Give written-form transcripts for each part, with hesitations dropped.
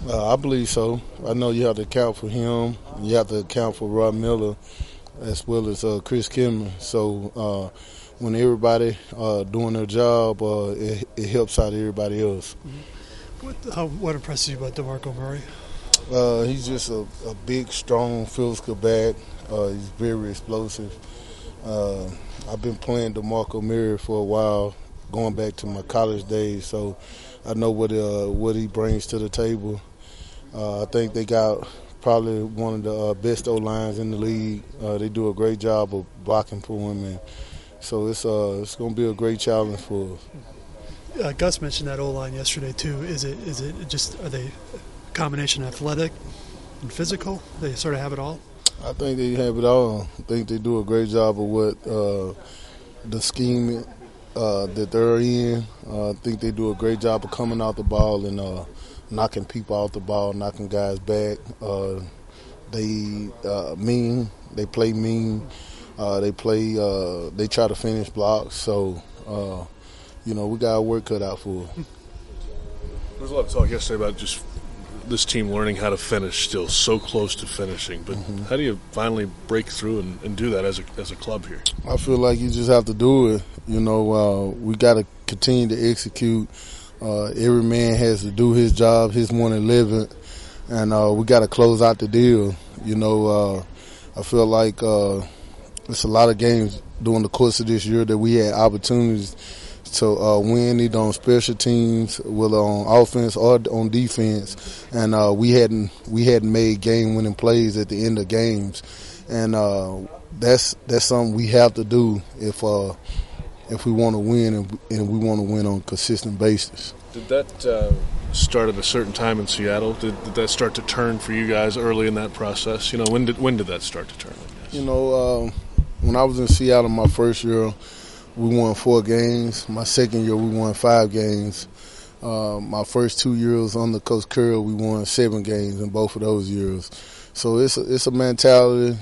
I believe so. I know you have to account for him. You have to account for Rod Miller as well as Chris Kinman. So when everybody doing their job, it helps out everybody else. What impresses you about DeMarco Murray? He's just a big, strong physical back. He's very explosive. I've been playing DeMarco Murray for a while, going back to my college days, so I know what he brings to the table. I think they got probably one of the best O-lines in the league. They do a great job of blocking for him, and so it's going to be a great challenge for us. Gus mentioned that O-line yesterday too. Is it just, are they a combination athletic and physical? They sort of have it all. I think they have it all. I think they do a great job of what the scheme that they're in. I think they do a great job of coming out the ball and knocking people out the ball, knocking guys back. They mean. They play mean. They try to finish blocks. So, we got our work cut out for them. There was a lot of talk yesterday about just this team learning how to finish, still so close to finishing. But how do you finally break through and do that as a club here? I feel like you just have to do it. We got to continue to execute. Every man has to do his job, his 111, and we got to close out the deal. I feel like it's a lot of games during the course of this year that we had opportunities to win, either on special teams, whether on offense or on defense, and we hadn't made game-winning plays at the end of games, and that's something we have to do if we want to win and we want to win on a consistent basis. Did that start at a certain time in Seattle? Did that start to turn for you guys early in that process? When did that start to turn? When I was in Seattle my first year, we won 4 games. My second year, we won 5 games. My first 2 years under Coach Curl, we won 7 games in both of those years. So it's a mentality.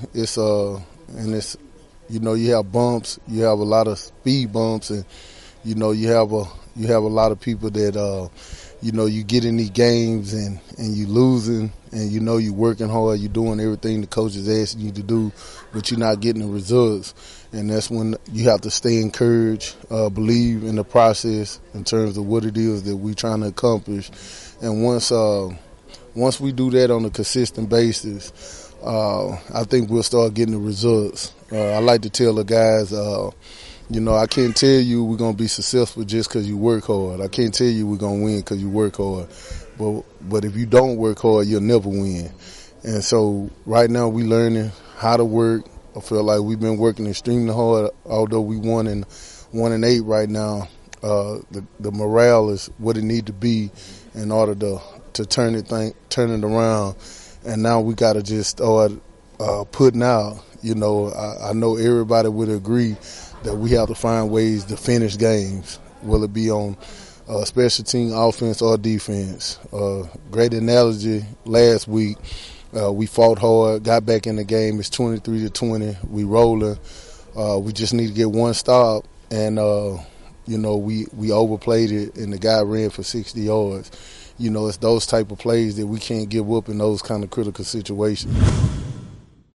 You have bumps. You have a lot of speed bumps, and you have a lot of people that you get in these games and you losing, and you working hard. You're doing everything the coach is asking you to do, but you're not getting the results. And that's when you have to stay encouraged, believe in the process in terms of what it is that we're trying to accomplish. And once we do that on a consistent basis, I think we'll start getting the results. I like to tell the guys, I can't tell you we're going to be successful just because you work hard. I can't tell you we're going to win because you work hard. But if you don't work hard, you'll never win. And so right now we're learning how to work. I feel like we've been working extremely hard. Although we 1-8 right now, the morale is what it need to be in order to turn it around. And now we got to just start putting out. I know everybody would agree that we have to find ways to finish games, whether it be on special team, offense, or defense. Great analogy last week. We fought hard, got back in the game. It's 23-20. We rolling. We just need to get one stop, and we overplayed it, and the guy ran for 60 yards. It's those type of plays that we can't give up in those kind of critical situations.